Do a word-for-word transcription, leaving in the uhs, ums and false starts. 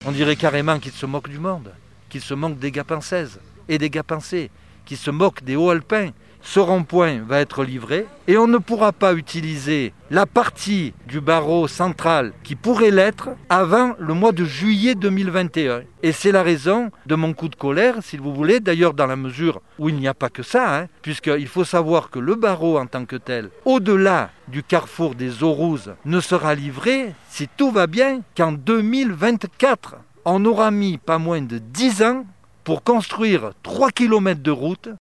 On dirait carrément qu'ils se moquent du monde, qu'ils se moquent des Gapençaises et des Gapençais, qu'ils se moquent des Hauts-Alpins. Ce rond-point va être livré et on ne pourra pas utiliser la partie du barreau central qui pourrait l'être avant le mois de juillet deux mille vingt et un. Et c'est la raison de mon coup de colère, si vous voulez, d'ailleurs dans la mesure où il n'y a pas que ça, hein, puisqu'il faut savoir que le barreau en tant que tel, au-delà du carrefour des Eaux-Rouses, ne sera livré, si tout va bien, qu'en deux mille vingt-quatre. On aura mis pas moins de dix ans pour construire trois kilomètres de route